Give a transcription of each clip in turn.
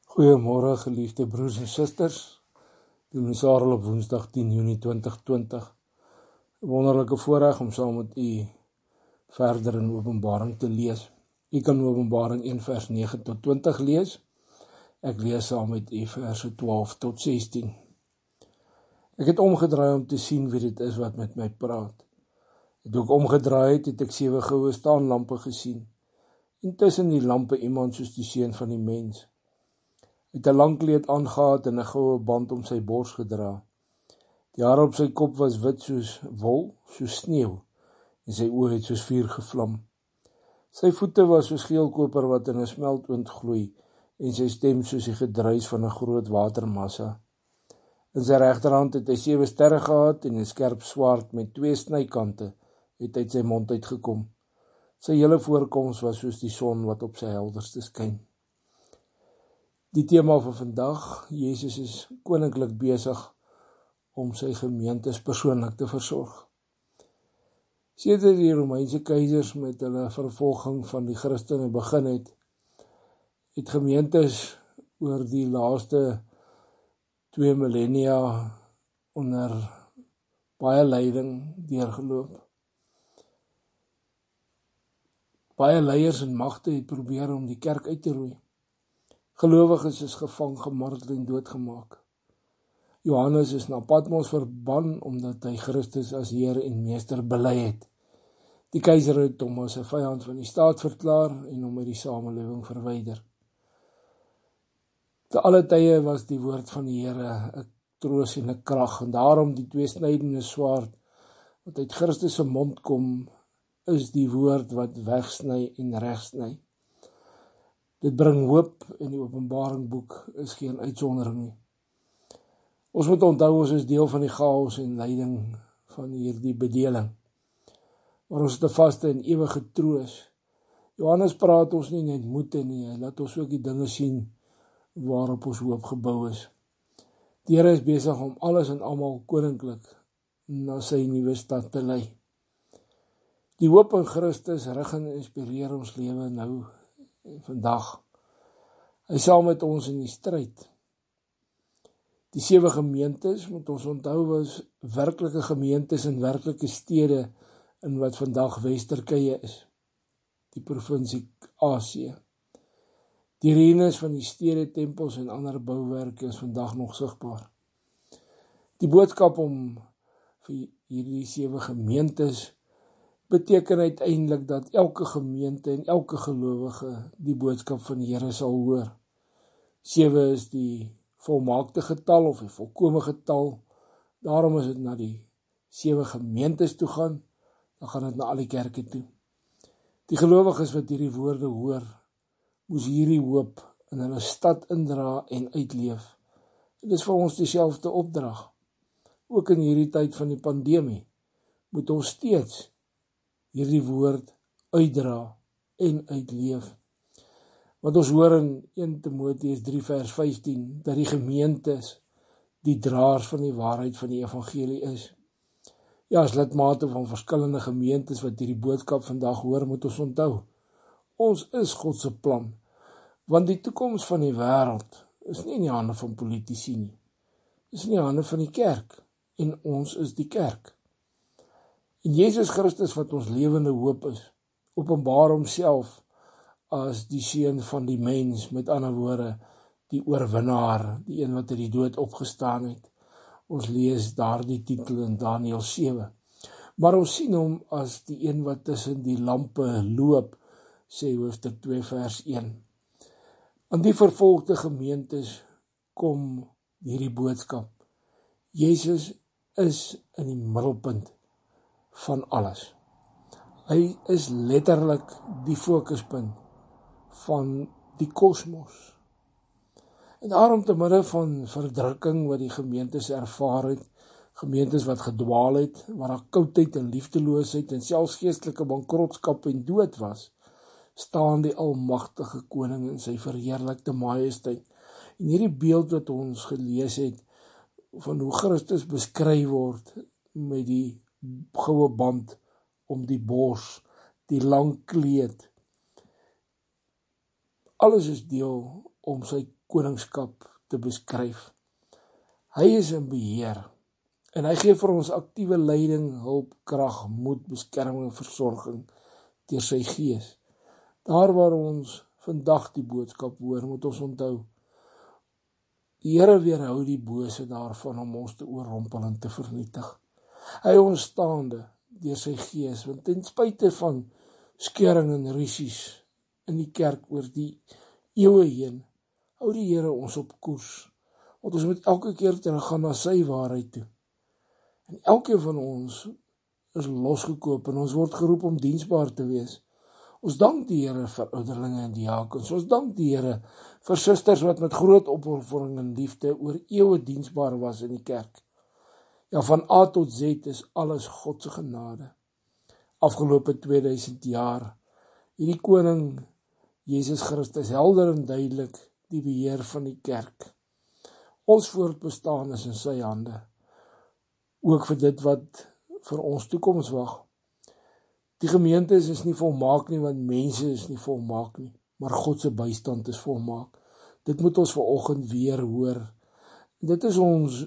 Goeiemôre geliefde broers en susters. Dominee Sarel op Woensdag 10 Junie 2020. 'n Wonderlike voorreg om saam met u verder in Openbaring te lees. U kan Openbaring 1 vers 9 tot 20 lees. Ek lees saam met u verse 12 tot 16. Ek het omgedraai om te sien wie dit is wat met my praat. Toe ek omgedraai het ek 7 goue staanlampe gesien. En tussen die lampe iemand soos die seun van die mens. Hy het 'n lang kleed aangehad en 'n goue band om sy bors gedra. Die hare op sy kop was wit soos wol, soos sneeu, en sy oë het soos vuur gevlam. Sy voete was soos geelkoper wat in 'n smeltoond gloei, en sy stem soos die gedruis van 'n groot watermassa. In sy regterhand het hy 7 sterre gehad en 'n skerp swaard met 2 snykante het uit sy mond uitgekom. Sy hele voorkoms was soos die son wat op sy helderste skyn. Die tema van vandag, Jesus is koninklik besig om sy gemeentes persoonlik te versorg. Sedert die Romeinse keisers met hulle vervolging van die Christene begin het gemeentes oor die laaste 2 millennia onder baie lyding deurgeloop. Baie leiers en magte het probeer om die kerk uit te roei. Gelowiges is gevang, gemartel en doodgemaak. Johannes is na Patmos verban omdat hy Christus as Heer en Meester bely het. Die keiser het hom as 'n vyand van die staat verklaar en hom uit die samelewing verwyder. Te alle tye was die woord van die Here 'n troos en 'n krag, en daarom die tweesnydende swaard wat uit Christus se mond kom, is die woord wat wegsny en regsny. Dit bring hoop en die Openbaringboek is geen uitsondering nie. Ons moet onthou ons is deel van die chaos en lyding van hierdie bedeling. Maar ons het 'n vaste en ewige troos. Johannes praat ons nie net moed nie, hy laat ons ook die dinge sien waarop ons hoop gebou is. Die Here is besig om alles en almal koninklik na sy nuwe stad te lei. Die hoop in Christus rig en inspireer ons lewe nou en vandag. Hy is saam met ons in die stryd. Die 7 gemeentes, moet ons onthou, was werklike gemeentes in werklike stede in wat vandag Wes-Turkye is, die provinsie Asië. Die ruïnes van die stede, tempels en ander bouwerke is vandag nog sigbaar. Die boodskap om vir hierdie 7 gemeentes beteken uiteindelik dat elke gemeente en elke gelowige die boodskap van die Here sal hoor. 7 is die volmaakte getal of die volkome getal. Daarom is dit na die 7 gemeentes toe gaan, dan gaan dit na al die kerke toe. Die gelowiges wat hierdie woorde hoor, moes hierdie hoop in hulle stad indra en uitleef. Dit is vir ons dieselfde opdrag. Ook in hierdie tyd van die pandemie moet ons steeds hierdie woord uitdra en uitleef. Want ons hoor in 1 Timoteus 3 vers 15 dat die gemeentes die draers van die waarheid van die evangelie is. Ja, as lidmate van verskillende gemeentes wat hierdie boodskap vandag hoor, moet ons onthou. Ons is God se plan, want die toekoms van die wêreld is nie in die hande van politici nie. Dit is in die hande van die kerk, en ons is die kerk. En Jesus Christus wat ons lewende hoop is, openbaar homself as die seun van die mens, met ander woorde, die oorwinnaar, die een wat uit die dood opgestaan het. Ons lees daardie titel in Daniël 7. Maar ons sien hom as die een wat tussen die lampe loop, sê hoofstuk 2 vers 1. Aan die vervolgde gemeentes kom hierdie boodskap. Jesus is in die middelpunt van alles. Hy is letterlik die fokuspunt van die kosmos. En daarom te midde van verdrukking wat die gemeentes ervaar het, gemeentes wat gedwaal het, waar daar koudheid en liefdeloosheid en selfs geestelike bankrotskap en dood was, staan die almagtige koning in sy verheerlikte majesteit. En hierdie beeld wat ons gelees het, van hoe Christus beskryf word met die goue band om die bors, die lang kleed. Alles is deel om sy koningskap te beskryf. Hy is in beheer en hy gee vir ons aktiewe leiding, hulp, krag, moed, beskerming en versorging deur sy Gees. Daar waar ons vandag die boodskap hoor, moet ons onthou, die Here weerhou die bose daarvan om ons te oorrompel en te vernietig. Hy ons staande deur sy Gees, want ten spyte van skeuring en rusies in die kerk oor die eeue heen, hou die Here ons op koers, want ons moet elke keer teruggaan na sy waarheid toe. En elkeen van ons is losgekoop en ons word geroep om diensbaar te wees. Ons dank die Here vir ouderlinge en diakens. Ons dank die Here vir susters wat met groot opoffering en liefde oor eeue diensbaar was in die kerk. Ja, van A tot Z is alles God se genade. Afgelope 2000 jaar het die koning Jesus Christus helder en duidelik die beheer van die kerk. Ons voortbestaan is in sy hande, ook vir dit wat vir ons toekoms wag. Die gemeente is nie volmaak nie, want mense is nie volmaak nie, maar God se bystand is volmaak. Dit moet ons vanoggend weer hoor. Dit is ons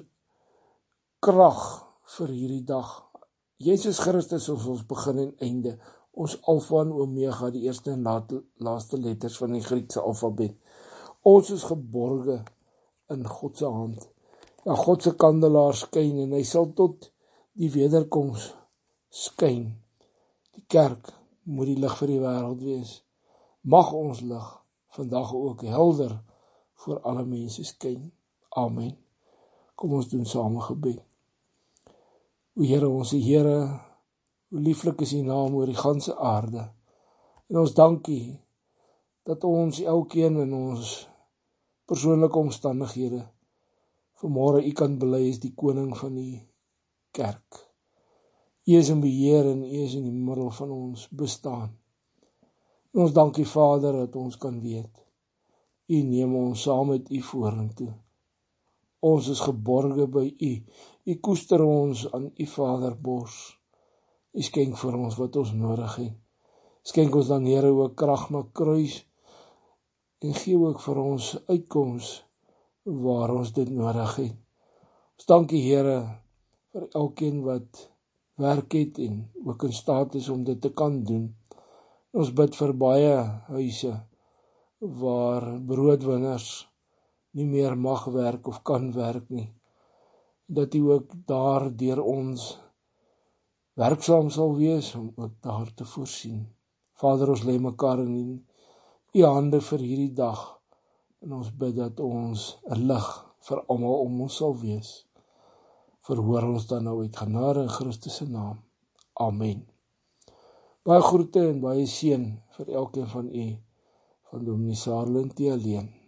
krag vir hierdie dag. Jesus Christus is ons begin en einde, ons Alfa en Omega, die eerste en laaste letters van die Griekse alfabet. Ons is geborge in God se hand. Ja, God se kandelaar skyn en hy sal tot die wederkoms skyn. Die kerk moet die lig vir die wêreld wees. Mag ons lig vandag ook helder voor alle mense skyn. Amen. Kom ons doen saam 'n gebed. O Here, ons Here, hoe lieflik is U naam oor die ganse aarde. En ons dank U dat ons elkeen in ons persoonlike omstandighede vanmôre U kan bely as die koning van die kerk. U is in beheer en U is in die middel van ons bestaan. En ons dank U Vader dat ons kan weet, U neem ons saam met U vorentoe. Ons is geborge by U. U koester ons aan U Vaderbors. U skenk vir ons wat ons nodig het. Skenk ons dan Here ook krag na kruis en gee ook vir ons uitkoms waar ons dit nodig het. Ons dank U Here vir elkeen wat werk het en ook in staat is om dit te kan doen. Ons bid vir baie huise waar broodwinners nie meer mag werk of kan werk nie. Dat U ook daar deur ons werksaam sal wees om ook daar te voorsien. Vader, ons lê mekaar in U hande vir hierdie dag en ons bid dat ons 'n lig vir almal om ons sal wees. Verhoor ons dan nou uit genade in Christus se naam. Amen. Baie groete en baie seën vir elkeen van u, van Dominee Sarlin T. Alleen.